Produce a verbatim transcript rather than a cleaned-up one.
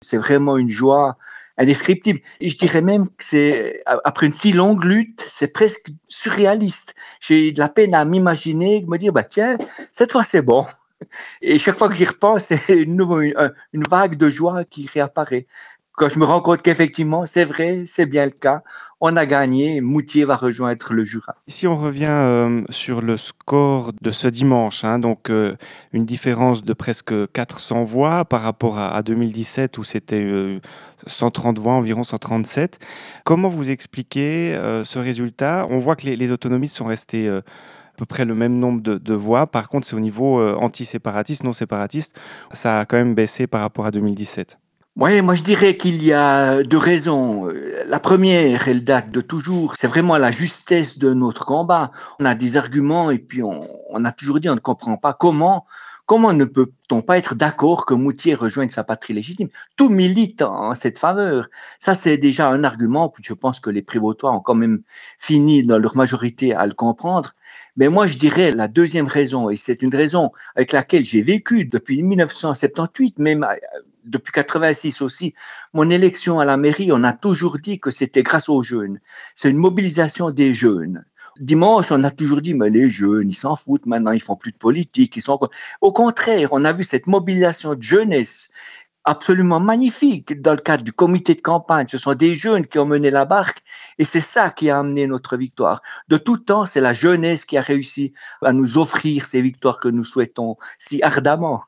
C'est vraiment une joie indescriptible. Et je dirais même que c'est, après une si longue lutte, c'est presque surréaliste. J'ai de la peine à m'imaginer, me dire, bah tiens, cette fois c'est bon. Et chaque fois que j'y repense, c'est une, nouveau- une, une vague de joie qui réapparaît. Quand je me rends compte qu'effectivement, c'est vrai, c'est bien le cas, on a gagné, Moutier va rejoindre le Jura. Si on revient euh, sur le score de ce dimanche, hein, donc euh, une différence de presque quatre cents voix par rapport à, à deux mille dix-sept où c'était euh, cent trente voix, environ cent trente-sept. Comment vous expliquez euh, ce résultat? On voit que les, les autonomistes sont restés euh, à peu près le même nombre de, de voix. Par contre, c'est au niveau euh, anti-séparatiste, non séparatiste. Ça a quand même baissé par rapport à deux mille dix-sept. Oui, moi je dirais qu'il y a deux raisons. Euh, La première, elle date de toujours, c'est vraiment la justesse de notre combat. On a des arguments et puis on, on a toujours dit on ne comprend pas comment, comment ne peut-on pas être d'accord que Moutier rejoigne sa patrie légitime. Tout milite en cette faveur. Ça, c'est déjà un argument, puis je pense que les Prévotois ont quand même fini dans leur majorité à le comprendre. Mais moi, je dirais la deuxième raison, et c'est une raison avec laquelle j'ai vécu depuis mille neuf cent soixante-dix-huit, même depuis quatre-vingt-six aussi, mon élection à la mairie, on a toujours dit que c'était grâce aux jeunes. C'est une mobilisation des jeunes. Dimanche, on a toujours dit, mais les jeunes, ils s'en foutent maintenant, ils font plus de politique. Ils sont... Au contraire, on a vu cette mobilisation de jeunesse absolument magnifique dans le cadre du comité de campagne. Ce sont des jeunes qui ont mené la barque et c'est ça qui a amené notre victoire. De tout temps, c'est la jeunesse qui a réussi à nous offrir ces victoires que nous souhaitons si ardemment.